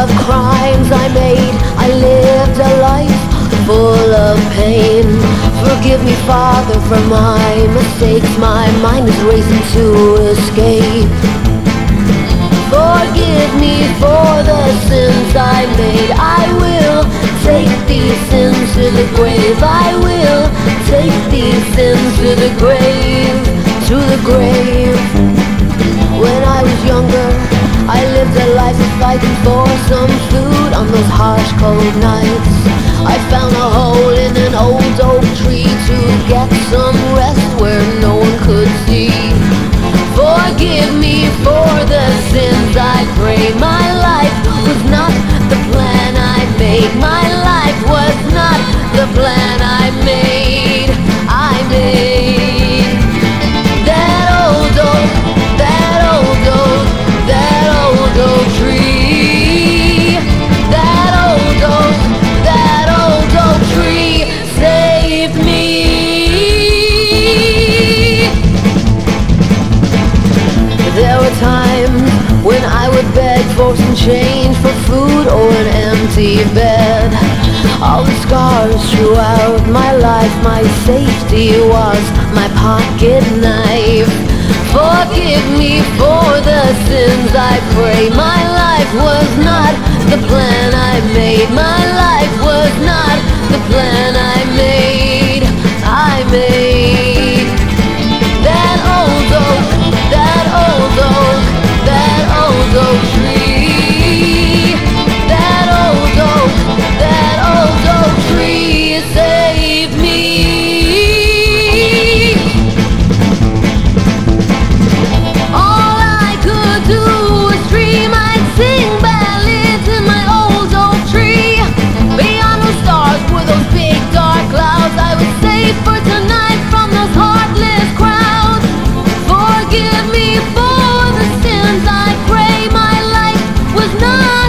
of crimes I made. I lived a life full of pain. Forgive me, Father, for my mistakes. My mind is racing to escape. Forgive me for the sins I made. I will take these sins to the grave. I will take these sins to the grave, to the grave. When I was younger, I lived a life of fighting for some food on those harsh, cold nights. I found a hole in an old oak tree to get some rest where no one could see. Forgive me for the sins I pray. My life was not the plan I made. My life was not the plan I made. I made that old oak, that old oak, that old oak tree. That old oak, that old oak tree saved me. There were times when I would beg for some change, for food or an empty bed. All the scars throughout my life, my safety was my pocket knife. Forgive me for the sins I pray. My life was not the plan I made. My life was not the plan I made. I made that old oak, that old oak, that old oak tree. That old oak, that old oak tree saved me. All I could do was dream. I'd sing ballads in my old oak tree. Beyond the stars were those big dark clouds. I was safe for tonight from those heartless crowds. Forgive me for the sins I pray. My life was not